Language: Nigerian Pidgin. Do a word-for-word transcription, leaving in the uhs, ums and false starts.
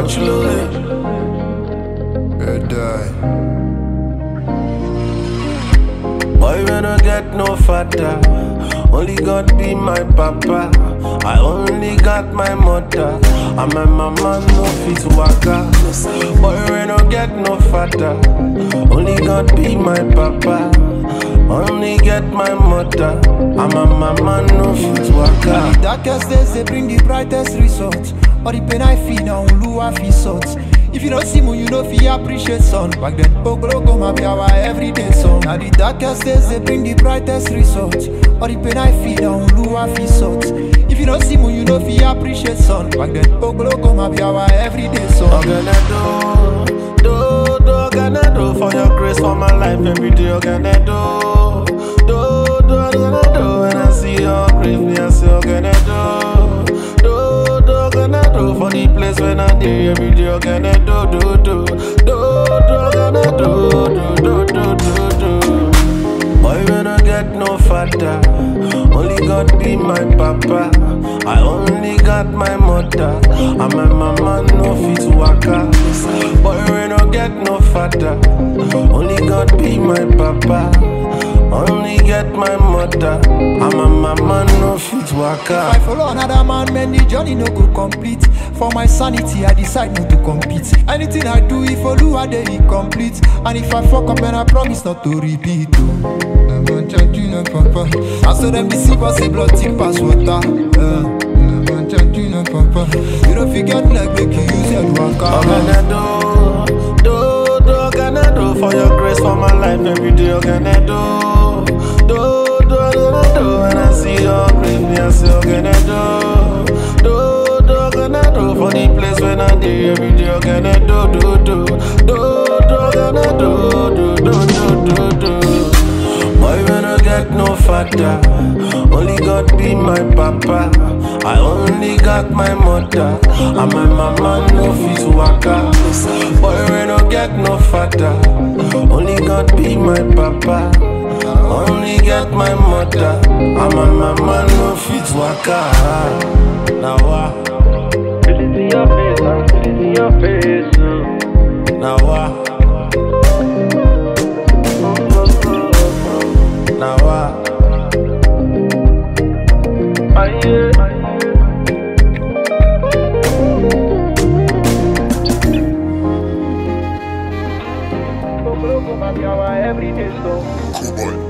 Chloe. Boy, we no get no father. Only God be my papa. I only got my mother. And my mama no fit waka. Boy, we no get no father. Only God be my papa. Only get my mother. And my mama no fit waka. The darkest days they bring the brightest results. All the pain I feel now, Lua feel salt. If you don't see me, you know fi appreciate sun. Back then, Oglogo ma be our everyday song. Now the darkest days they bring the brightest results. All the pain I feel now, Lua feel salt. If you don't see me, you know fi appreciate sun. Back then, Oglogo ma be our everyday song. Ogana do, do, do, Ogana do for your grace for my life every day. Ogana do, do, do, Ogana do. When I see your grace, me I say Ogana do, do, do, Ogana do for the place when I dey every day. Ogana do, do, do, do, do, Ogana do, do, do, do, do, do. Boy, we no get no father. Only God be my papa. I only got my mother. And my mama no fit waka. Boy, we no get no father. Only God be my papa. Only get my mother. And my mama no fit waka. If I follow another man, man, the journey no go complete. For my sanity, I decide not to compete. Anything I do, if I do, I dey incomplete. And if I fuck up, then I promise not to repeat. Oh. Never check you, no papa. I saw them deceive us, say blood thick pass water. Uh, never check you, no papa. You don't forget like make you use your waka. Ogana do, do, do, Ogana do for your grace for my life every day. Ogana do, do, do, Ogana do. When I see your grace, me I say Ogana do, do, do, Ogana do for the place when I dey every day. Ogana do, do, do, do, do, Ogana do, do, do, do, do, do. Boy, we no get no father. Only God be my papa. I only got my mother. And my mama no fit waka. Boy, we no get no father. Only God be my papa. Only get my mother. And my mama no fit waka. Now what? Feel it in your face, I feel it in your face. uh. Now what? Now what? Aye, yeah. Oglogo ma be our everyday song. Cool boy.